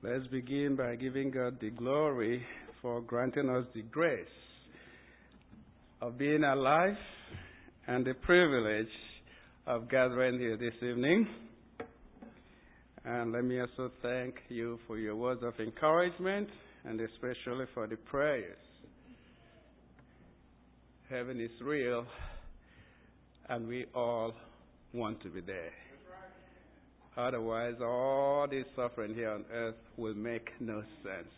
Let's begin by giving God the glory for granting us the grace of being alive and the privilege of gathering here this evening. And let me also thank you for your words of encouragement and especially for the prayers. Heaven is real and we all want to be there. Otherwise, all this suffering here on earth will make no sense.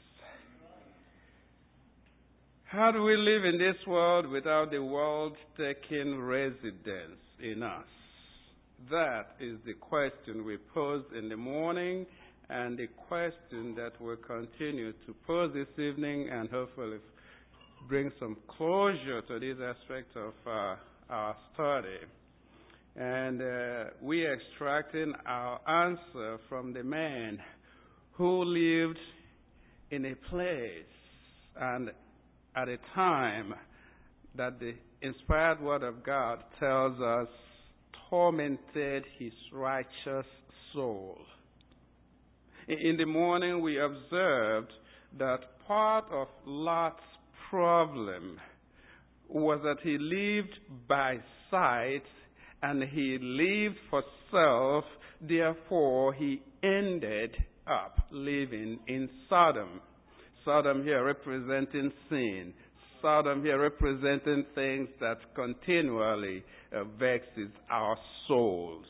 How do we live in this world without the world taking residence in us? That is the question we posed in the morning and the question that we'll continue to pose this evening and hopefully bring some closure to this aspect of our study. And we are extracting our answer from the man who lived in a place and at a time that the inspired word of God tells us tormented his righteous soul. In the morning we observed that part of Lot's problem was that he lived by sight and he lived for self, therefore he ended up living in Sodom. Sodom here representing sin. Sodom here representing things that continually vexes our souls.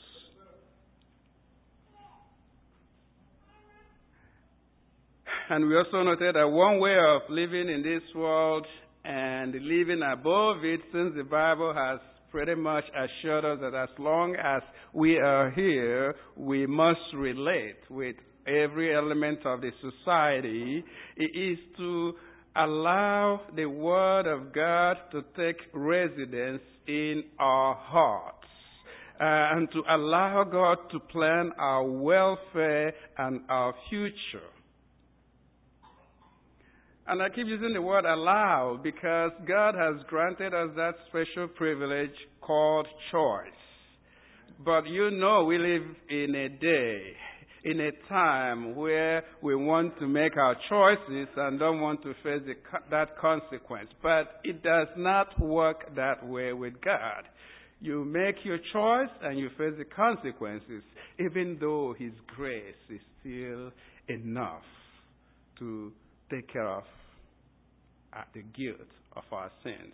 And we also noted that one way of living in this world and living above it, since the Bible has pretty much assured us that as long as we are here, we must relate with every element of the society. It is to allow the Word of God to take residence in our hearts and to allow God to plan our welfare and our future. And I keep using the word allow because God has granted us that special privilege called choice. But you know we live in a day, in a time where we want to make our choices and don't want to face that consequence. But it does not work that way with God. You make your choice and you face the consequences, even though His grace is still enough to take care of the guilt of our sins.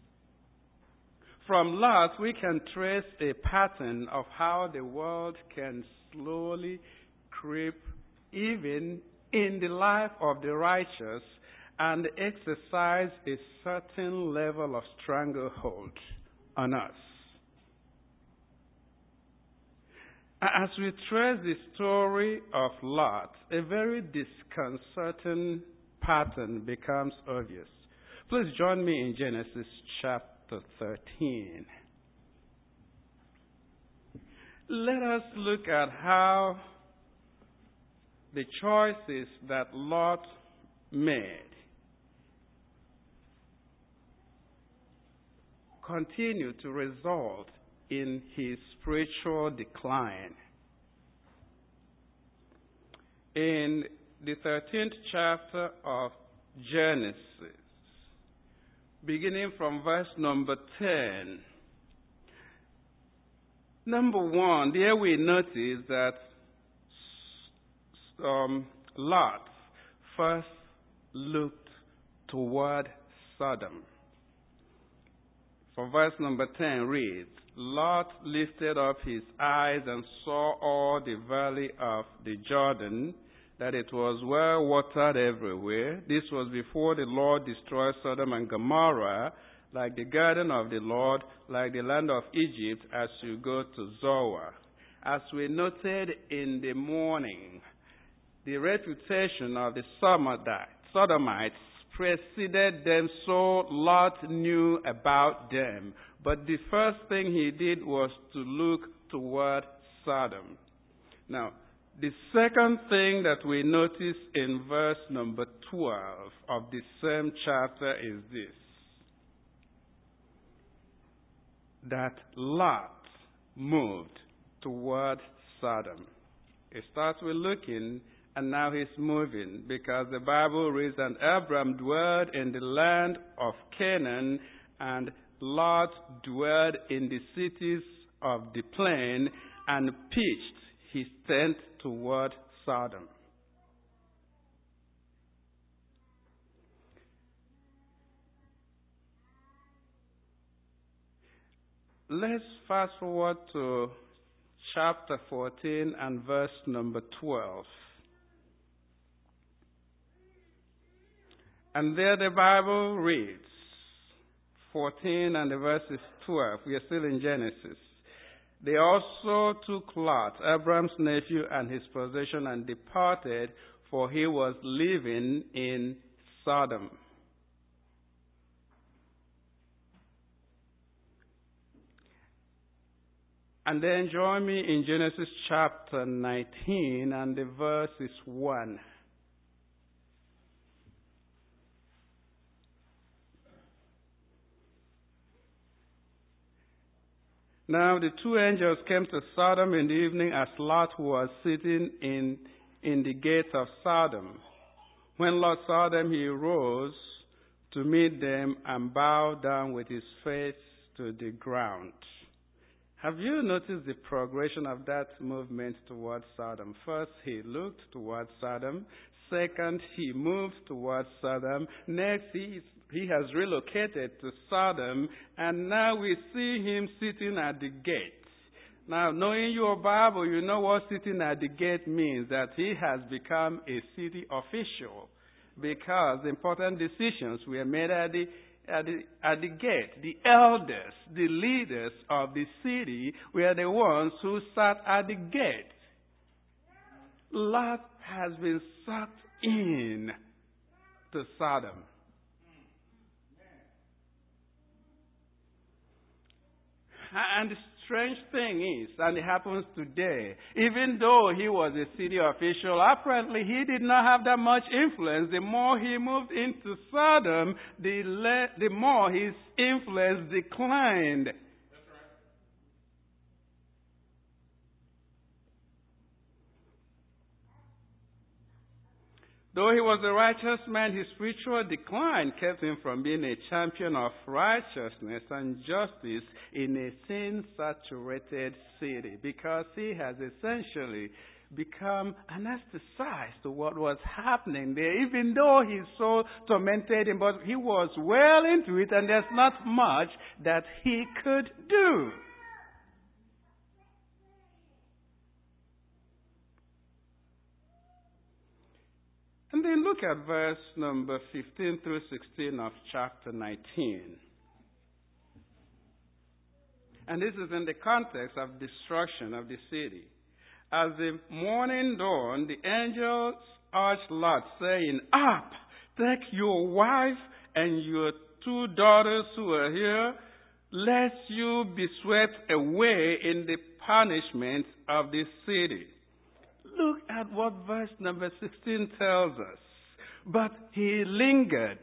From Lot, we can trace a pattern of how the world can slowly creep even in the life of the righteous and exercise a certain level of stranglehold on us. As we trace the story of Lot, a very disconcerting pattern becomes obvious. Please join me in Genesis chapter 13. Let us look at how the choices that Lot made continue to result in his spiritual decline. In the 13th chapter of Genesis, beginning from verse number 10. Number 1, there we notice that Lot first looked toward Sodom. For verse number 10 reads, Lot lifted up his eyes and saw all the valley of the Jordan, that it was well watered everywhere. This was before the Lord destroyed Sodom and Gomorrah, like the garden of the Lord, like the land of Egypt, as you go to Zoar. As we noted in the morning, the reputation of the Sodomites preceded them, so Lot knew about them. But the first thing he did was to look toward Sodom. Now, the second thing that we notice in verse number 12 of the same chapter is this: that Lot moved toward Sodom. It starts with looking And now he's moving, because the Bible reads, and Abram dwelled in the land of Canaan, and Lot dwelled in the cities of the plain, and pitched his tent toward Sodom. Let's fast forward to chapter 14 and verse number 12. And there the Bible reads, 14 and the verse is 12. We are still in Genesis. They also took Lot, Abram's nephew, and his possession, and departed, for he was living in Sodom. And then join me in Genesis chapter 19, and the verse is 1. Now the two angels came to Sodom in the evening, as Lot was sitting in the gate of Sodom. When Lot saw them, he rose to meet them and bowed down with his face to the ground. Have you noticed the progression of that movement towards Sodom? First, he looked towards Sodom. Second, he moved towards Sodom. Next, he has relocated to Sodom. And now we see him sitting at the gate. Now, knowing your Bible, you know what sitting at the gate means, that he has become a city official, because important decisions were made at the gate. The elders, the leaders of the city were the ones who sat at the gate. Lot has been sucked in to Sodom. And the strange thing is, and it happens today, even though he was a city official, apparently he did not have that much influence. The more he moved into Sodom, the more his influence declined. That's right. Though he was a righteous man, his spiritual decline kept him from being a champion of righteousness and justice in a sin-saturated city, because he has essentially become anesthetized to what was happening there, even though his soul tormented him. But he was well into it, and there's not much that he could do. And then look at verse number 15 through 16 of chapter 19. And this is in the context of destruction of the city. As the morning dawned, the angels urged Lot, saying, "Up, take your wife and your 2 daughters who are here, lest you be swept away in the punishment of this city." Look at what verse number 16 tells us. But he lingered.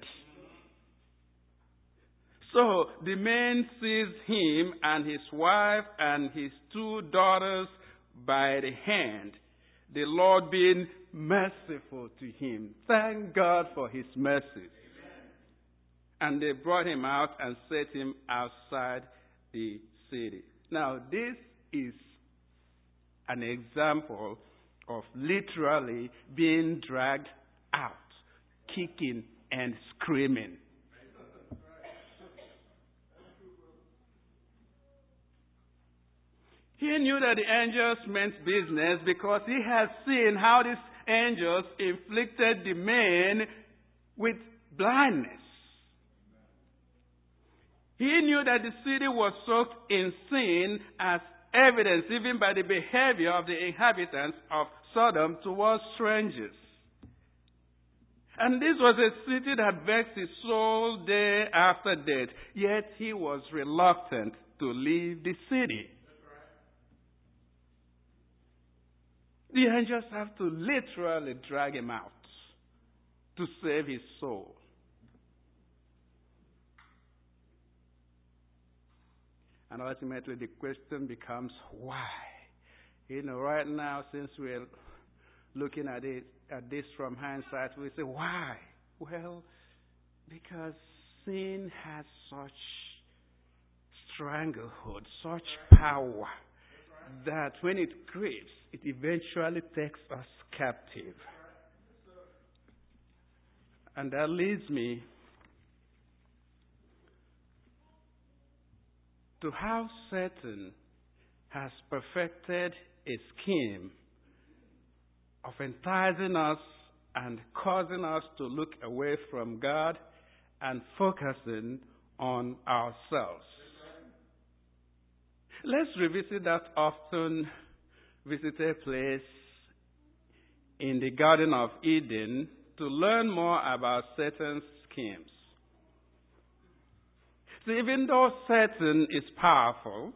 So the men seized him and his wife and his 2 daughters by the hand, the Lord being merciful to him. Thank God for his mercies. And they brought him out and set him outside the city. Now, this is an example of literally being dragged out, kicking and screaming. He knew that the angels meant business, because he had seen how these angels inflicted the men with blindness. He knew that the city was soaked in sin, as evidenced even by the behavior of the inhabitants of Sodom towards strangers. And this was a city that vexed his soul day after day. Yet he was reluctant to leave the city. The angels have to literally drag him out to save his soul. And ultimately the question becomes, why? Right now, since we're looking at it, at this from hindsight, we say, why? Well, because sin has such stranglehold, such power, that when it creeps, it eventually takes us captive. And that leads me to how Satan has perfected a scheme of enticing us and causing us to look away from God and focusing on ourselves. Let's revisit that often visited place in the Garden of Eden to learn more about Satan's schemes. See, even though Satan is powerful,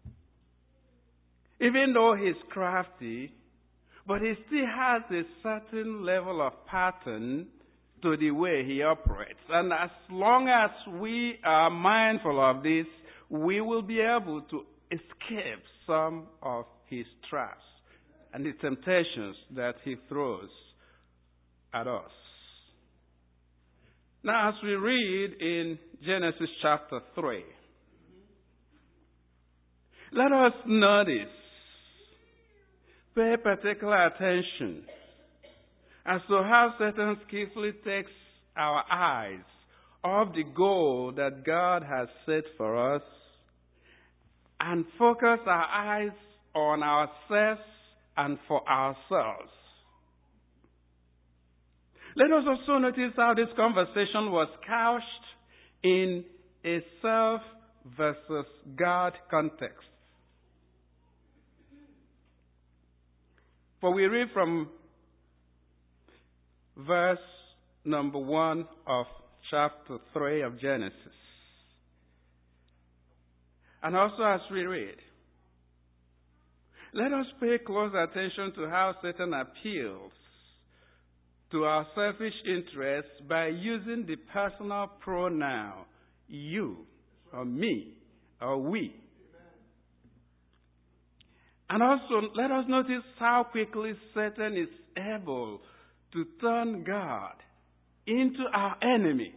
even though he's crafty, but he still has a certain level of pattern to the way he operates. And as long as we are mindful of this, we will be able to escape some of his traps and the temptations that he throws at us. Now, as we read in Genesis chapter 3, let us notice, pay particular attention as to how Satan skillfully takes our eyes off the goal that God has set for us and focus our eyes on ourselves and for ourselves. Let us also notice how this conversation was couched in a self versus God context. For we read from verse number 1 of chapter 3 of Genesis. And also as we read, let us pay close attention to how Satan appeals to our selfish interests by using the personal pronoun you, or me, or we. And also, let us notice how quickly Satan is able to turn God into our enemy.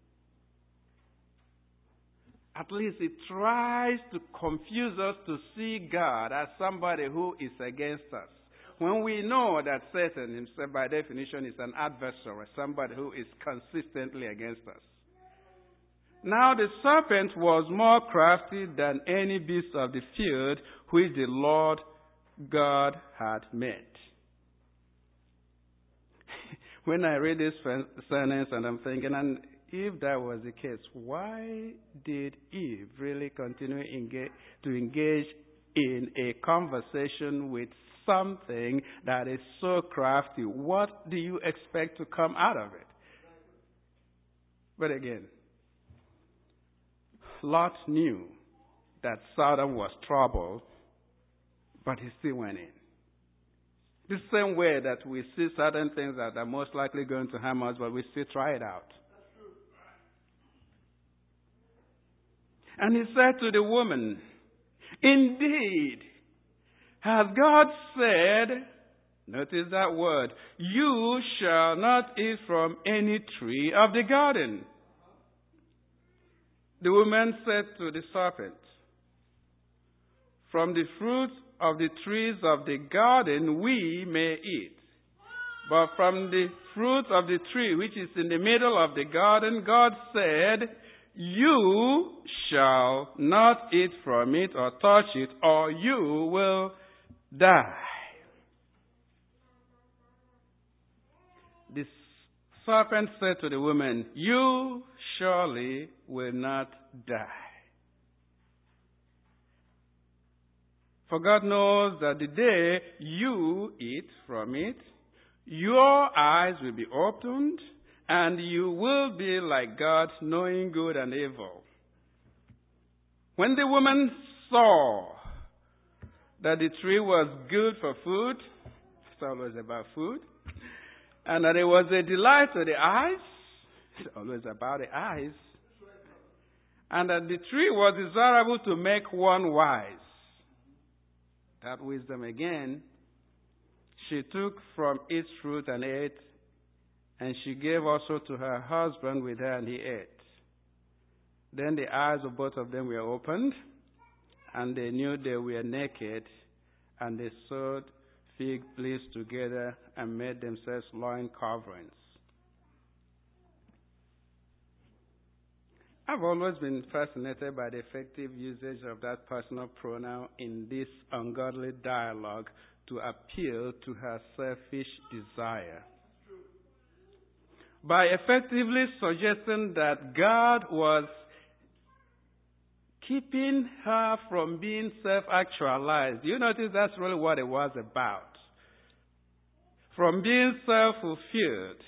At least he tries to confuse us to see God as somebody who is against us, when we know that Satan himself, by definition, is an adversary, somebody who is consistently against us. Now the serpent was more crafty than any beast of the field which the Lord God had made. When I read this sentence and I'm thinking, and if that was the case, why did Eve really continue to engage in a conversation with something that is so crafty? What do you expect to come out of it? But again, Lot knew that Sodom was trouble, but he still went in. The same way that we see certain things that are most likely going to harm us, but we still try it out. And he said to the woman, indeed, has God said, notice that word, you shall not eat from any tree of the garden. The woman said to the serpent, from the fruit of the trees of the garden we may eat. But from the fruit of the tree which is in the middle of the garden, God said, you shall not eat from it or touch it, or you will die. The serpent said to the woman, you surely will not die. For God knows that the day you eat from it, your eyes will be opened, and you will be like God, knowing good and evil. When the woman saw that the tree was good for food, it's always about food, and that it was a delight to the eyes, it's always about the eyes, and that the tree was desirable to make one wise. That wisdom again, She took from its fruit and ate, and she gave also to her husband with her, and he ate. Then the eyes of both of them were opened, and they knew they were naked, and they sewed fig leaves together and made themselves loin coverings. I've always been fascinated by the effective usage of that personal pronoun in this ungodly dialogue to appeal to her selfish desire. By effectively suggesting that God was keeping her from being self-actualized. You notice that's really what it was about. From being self-fulfilled.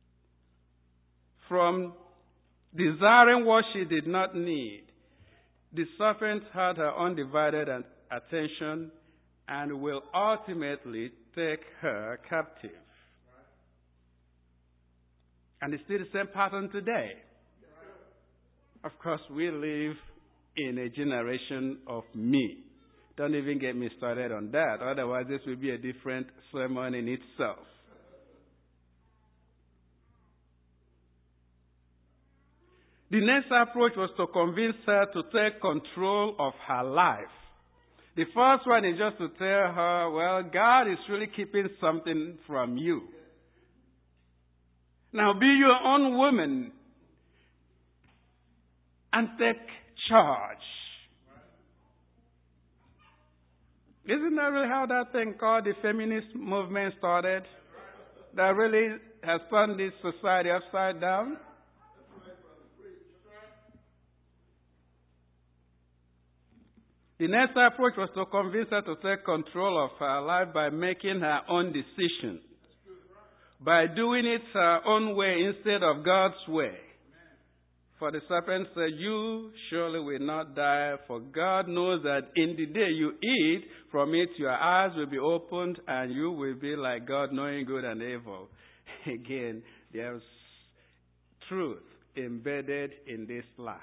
From desiring what she did not need. The serpent had her undivided attention and will ultimately take her captive. And it's still the same pattern today. Of course, we live in a generation of me. Don't even get me started on that. Otherwise, this will be a different sermon in itself. The next approach was to convince her to take control of her life. The first one is just to tell her, well, God is really keeping something from you. Now be your own woman and take charge. Isn't that really how that thing called the feminist movement started? That really has turned this society upside down? The next approach was to convince her to take control of her life by making her own decision. By doing it her own way instead of God's way. For the serpent said, you surely will not die, for God knows that in the day you eat from it, your eyes will be opened, and you will be like God, knowing good and evil. Again, there's truth embedded in this lie.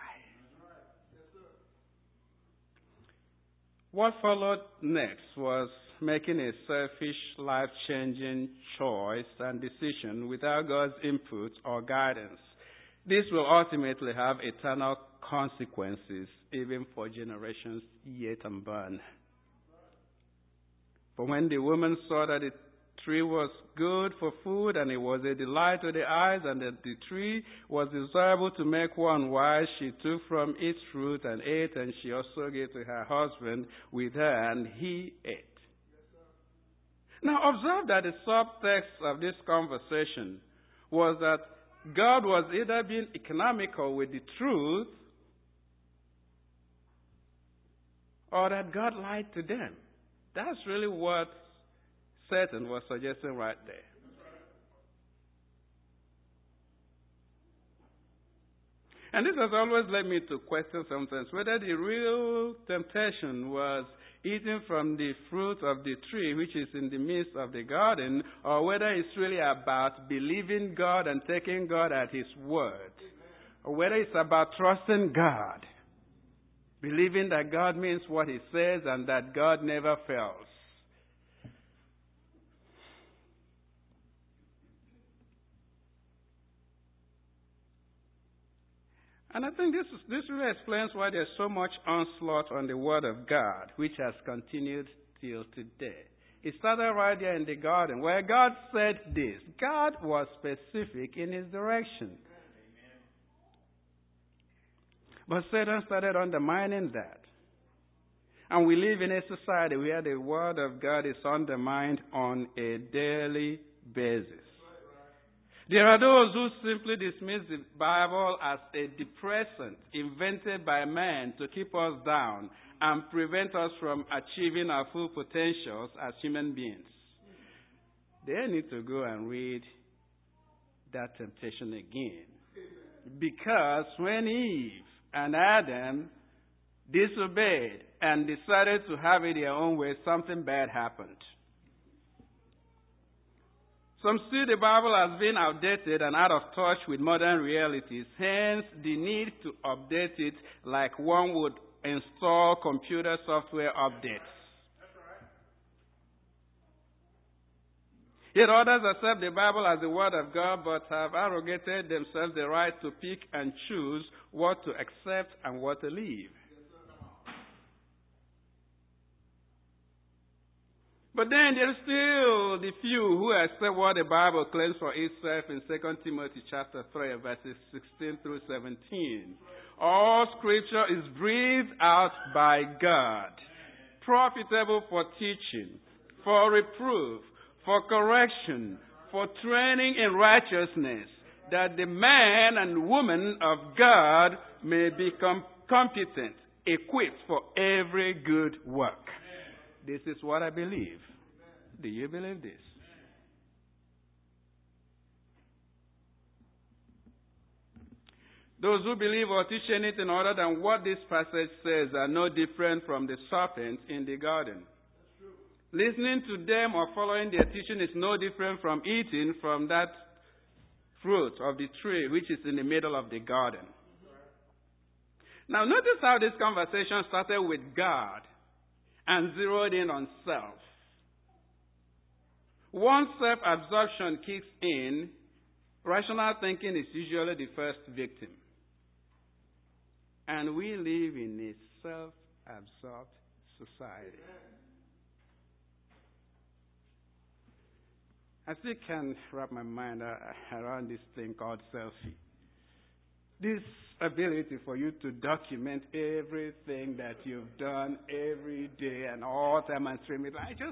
What followed next was making a selfish, life-changing choice and decision without God's input or guidance. This will ultimately have eternal consequences, even for generations yet unborn. For when the woman saw that the tree was good for food, and it was a delight to the eyes, and that the tree was desirable to make one wise, she took from its fruit and ate, and she also gave to her husband with her, and he ate. Now observe that the subtext of this conversation was that God was either being economical with the truth, or that God lied to them. That's really what Satan was suggesting right there. And this has always led me to question sometimes whether the real temptation was eating from the fruit of the tree which is in the midst of the garden, or whether it's really about believing God and taking God at His word, or whether it's about trusting God, believing that God means what He says and that God never fails. And I think this really explains why there's so much onslaught on the Word of God, which has continued till today. It started right there in the garden, where God said this. God was specific in His direction. But Satan started undermining that. And we live in a society where the Word of God is undermined on a daily basis. There are those who simply dismiss the Bible as a depressant invented by man to keep us down and prevent us from achieving our full potentials as human beings. They need to go and read that temptation again. Because when Eve and Adam disobeyed and decided to have it their own way, something bad happened. Some see the Bible as being outdated and out of touch with modern realities, hence the need to update it like one would install computer software updates. Yet others accept the Bible as the Word of God, but have arrogated themselves the right to pick and choose what to accept and what to leave. But then there's still the few who accept what the Bible claims for itself in 2 Timothy chapter 3, verses 16 through 17. All Scripture is breathed out by God, profitable for teaching, for reproof, for correction, for training in righteousness, that the man and woman of God may become competent, equipped for every good work. This is what I believe. Do you believe this? Those who believe or teach anything other than what this passage says are no different from the serpent in the garden. Listening to them or following their teaching is no different from eating from that fruit of the tree which is in the middle of the garden. Now notice how this conversation started with God and zeroed in on self. Once self-absorption kicks in, rational thinking is usually the first victim. And we live in a self-absorbed society. I still can't wrap my mind around this thing called selfie. This ability for you to document everything that you've done every day and all time and stream it.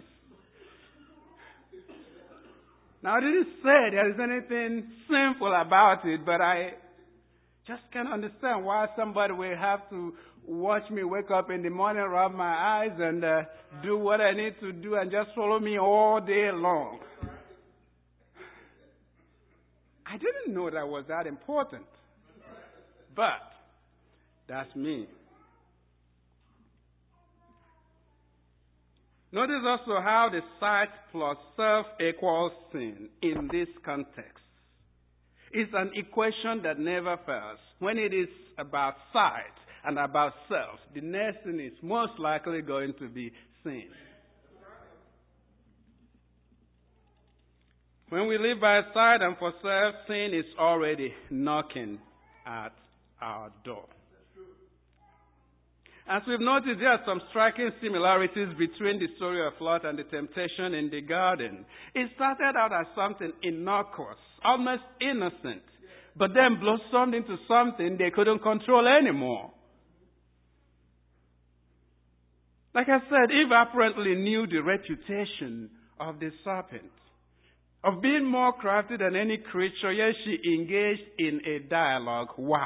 Now I didn't say there is anything sinful about it, but I just can't understand why somebody will have to watch me wake up in the morning, rub my eyes, and do what I need to do and just follow me all day long. I didn't know that was that important. But that's me. Notice also how the sight plus self equals sin in this context. It's an equation that never fails. When it is about sight and about self, the next thing is most likely going to be sin. When we live by sight and for self, sin is already knocking at our door. As we've noticed, there are some striking similarities between the story of Lot and the temptation in the garden. It started out as something innocuous, almost innocent, but then blossomed into something they couldn't control anymore. Like I said, Eve apparently knew the reputation of the serpent, of being more crafty than any creature, yet she engaged in a dialogue. Why?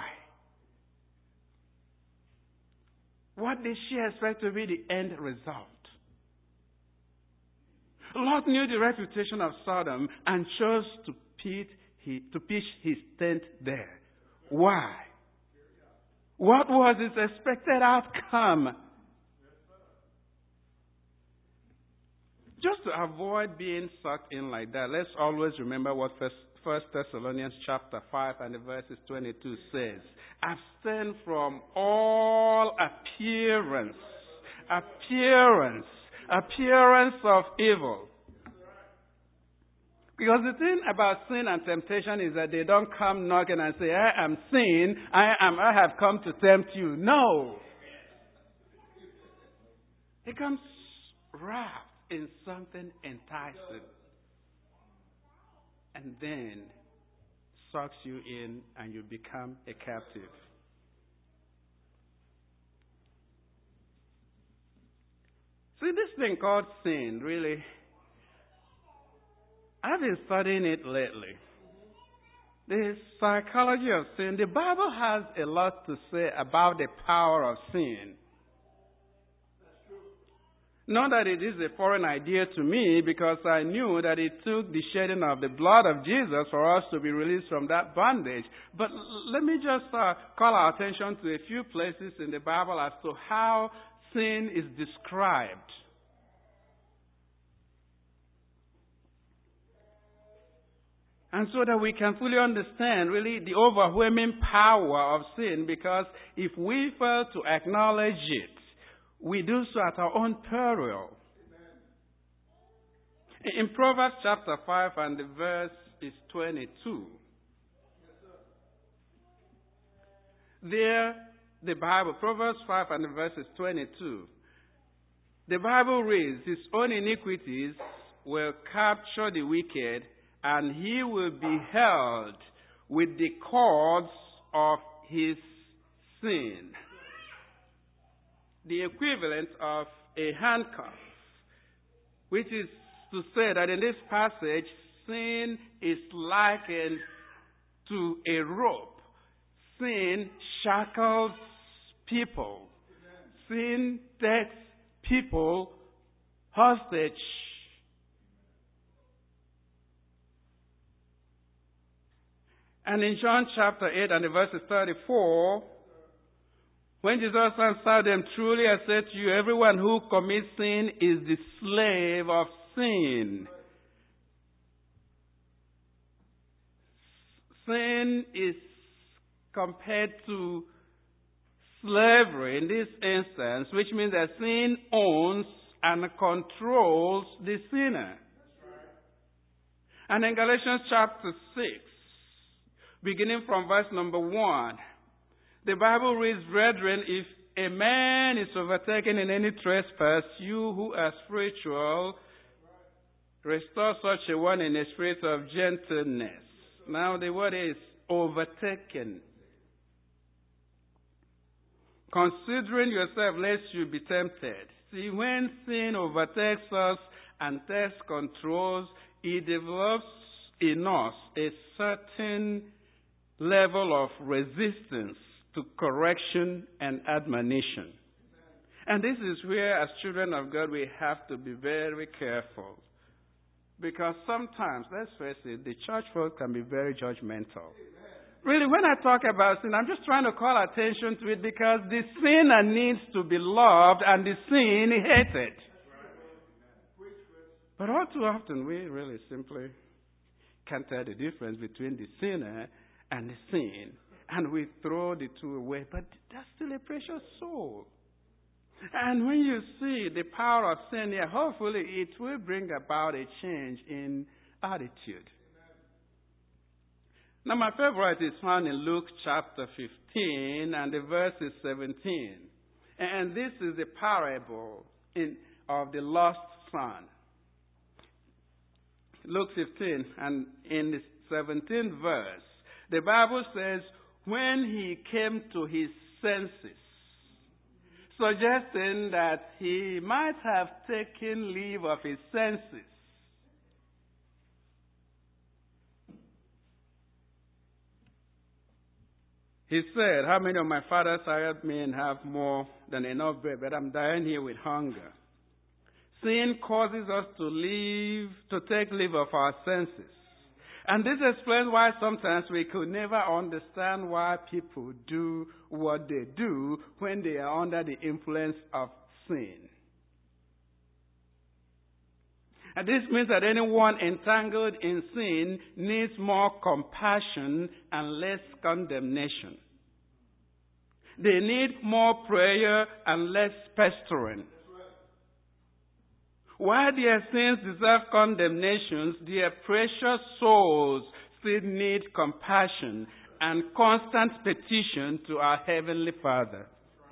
What did she expect to be the end result? Lot knew the reputation of Sodom and chose to pitch his tent there. Why? What was his expected outcome? Just to avoid being sucked in like that, let's always remember what First Thessalonians chapter 5 and the verses 22 says. Abstain from all appearance of evil. Because the thing about sin and temptation is that they don't come knocking and say, I am sin, I have come to tempt you. No. It comes wrapped in something enticing. And then sucks you in and you become a captive. See, this thing called sin, really, I've been studying it lately. The psychology of sin, the Bible has a lot to say about the power of sin. Not that it is a foreign idea to me, because I knew that it took the shedding of the blood of Jesus for us to be released from that bondage. But let me just call our attention to a few places in the Bible as to how sin is described. And so that we can fully understand really the overwhelming power of sin, because if we fail to acknowledge it, we do so at our own peril. In Proverbs chapter 5 and the verse is 22. There, the Bible, Proverbs 5 and the verse is 22. The Bible reads, his own iniquities will capture the wicked, and he will be held with the cords of his sin. The equivalent of a handcuff, which is to say that in this passage, sin is likened to a rope. Sin shackles people. Sin takes people hostage. And in John chapter 8 and the verse 34, when Jesus answered them, truly I say to you, everyone who commits sin is the slave of sin. Sin is compared to slavery in this instance, which means that sin owns and controls the sinner. And in Galatians chapter 6, beginning from verse number 1, the Bible reads, brethren, if a man is overtaken in any trespass, you who are spiritual, restore such a one in a spirit of gentleness. Now the word is overtaken. Considering yourself lest you be tempted. See, when sin overtakes us and takes controls, it develops in us a certain level of resistance to correction and admonition. And this is where, as children of God, we have to be very careful. Because sometimes, let's face it, the church folk can be very judgmental. Really, when I talk about sin, I'm just trying to call attention to it because the sinner needs to be loved and the sin hated. But all too often, we really simply can't tell the difference between the sinner and the sin. And we throw the two away. But that's still a precious soul. And when you see the power of sin here, hopefully it will bring about a change in attitude. Now, my favorite is found in Luke chapter 15 and the verse is 17. And this is the parable of the lost son. Luke 15 and in the 17th verse, the Bible says, when he came to his senses, suggesting that he might have taken leave of his senses. He said, how many of my father's hired men have more than enough bread, but I'm dying here with hunger? Sin causes us to take leave of our senses. And this explains why sometimes we could never understand why people do what they do when they are under the influence of sin. And this means that anyone entangled in sin needs more compassion and less condemnation. They need more prayer and less pestering. While their sins deserve condemnations, their precious souls still need compassion and constant petition to our Heavenly Father.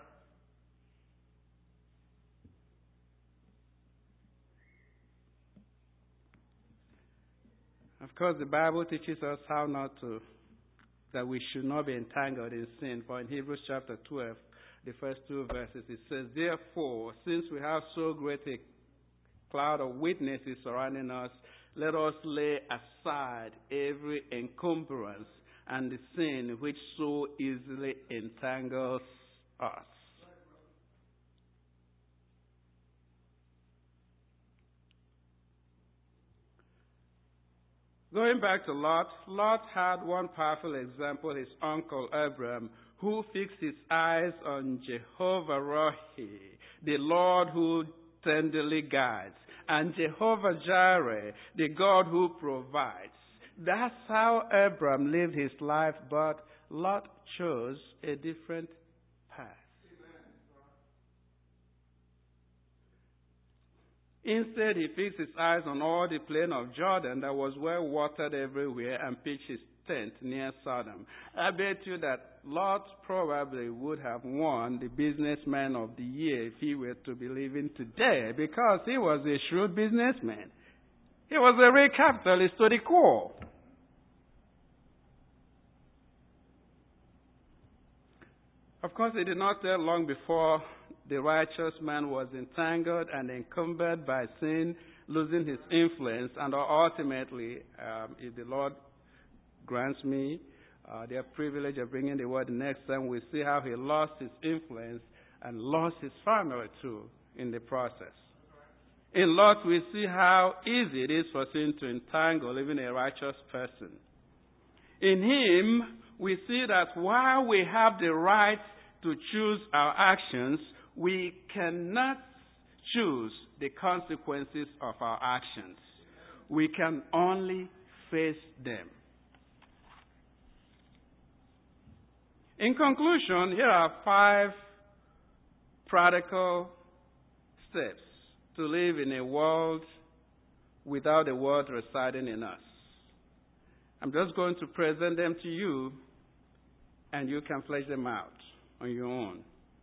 Of course, the Bible teaches us that we should not be entangled in sin. For in Hebrews chapter 12, the first two verses, it says, therefore, since we have so great a cloud of witnesses surrounding us, let us lay aside every encumbrance and the sin which so easily entangles us. Going back to Lot, Lot had one powerful example, his uncle Abram, who fixed his eyes on Jehovah Rohi, the Lord who tenderly guides, and Jehovah Jireh, the God who provides. That's how Abram lived his life, but Lot chose a different path. Instead, he fixed his eyes on all the plain of Jordan that was well watered everywhere and pitched his tent near Sodom. I bet you that Lot probably would have won the businessman of the year if he were to be living today, because he was a shrewd businessman. He was a real capitalist to the core. Of course, it did not take long before the righteous man was entangled and encumbered by sin, losing his influence, and ultimately, if the Lord grants me the privilege of bringing the word next time, we see how he lost his influence and lost his family too in the process. In Lot, we see how easy it is for sin to entangle even a righteous person. In him, we see that while we have the right to choose our actions, we cannot choose the consequences of our actions. We can only face them. In conclusion, here are 5 practical steps to live in a world without the word residing in us. I'm just going to present them to you, and you can flesh them out on your own.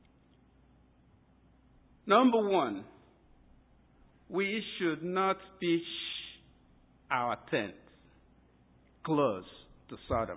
Number 1, we should not pitch our tent close to Sodom.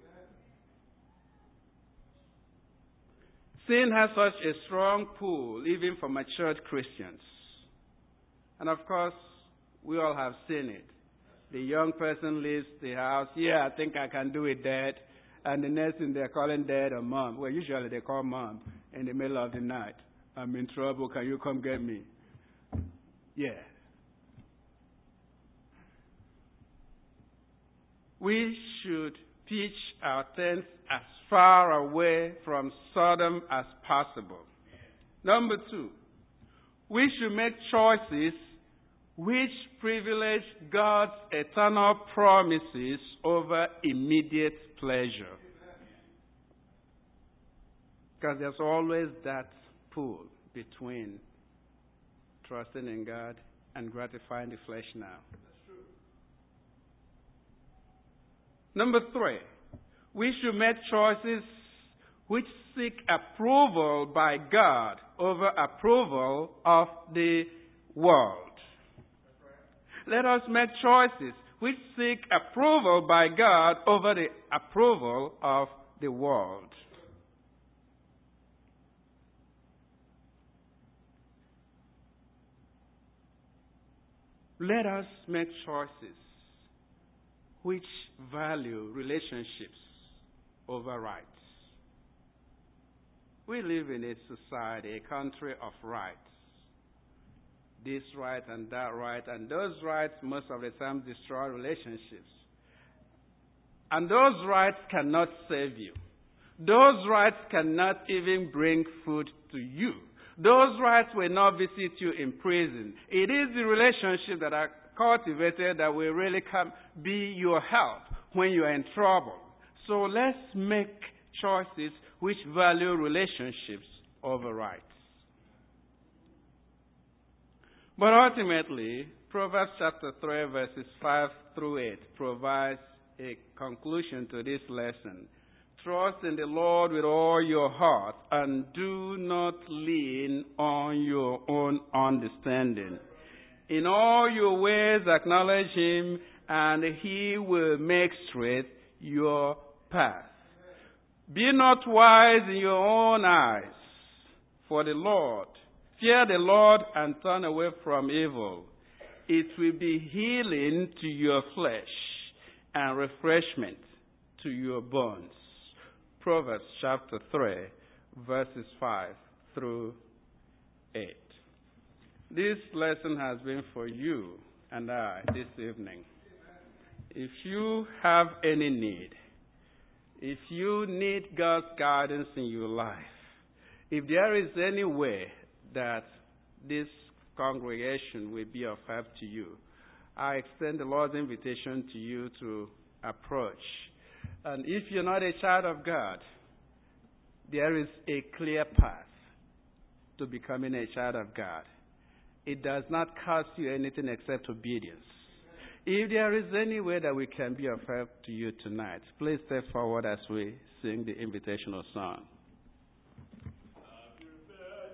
Sin has such a strong pull, even for matured Christians. And of course, we all have seen it. The young person leaves the house, I think I can do it, Dad. And the next thing they're calling Dad or Mom. Well, usually they call Mom in the middle of the night. I'm in trouble, can you come get me? Yeah. We should pitch our tents as far away from Sodom as possible. Number 2, we should make choices which privilege God's eternal promises over immediate pleasure. Because there's always that pull between trusting in God and gratifying the flesh now. Number 3, we should make choices which seek approval by God over approval of the world. Let us make choices which seek approval by God over the approval of the world. Let us make choices which value relationships over rights. We live in a society, a country of rights. This right and that right, and those rights most of the time destroy relationships. And those rights cannot save you. Those rights cannot even bring food to you. Those rights will not visit you in prison. It is the relationship that are cultivated that will really come be your help when you are in trouble. So let's make choices which value relationships over rights. But ultimately, Proverbs chapter 3, verses 5 through 8 provides a conclusion to this lesson. Trust in the Lord with all your heart and do not lean on your own understanding. In all your ways acknowledge Him, and He will make straight your path. Be not wise in your own eyes, for the Lord. Fear the Lord and turn away from evil. It will be healing to your flesh and refreshment to your bones. Proverbs chapter 3, verses 5 through 8. This lesson has been for you and I this evening. If you have any need, if you need God's guidance in your life, if there is any way that this congregation will be of help to you, I extend the Lord's invitation to you to approach. And if you're not a child of God, there is a clear path to becoming a child of God. it does not cost you anything except obedience. If there is any way that we can be of help to you tonight, please step forward as we sing the invitational song.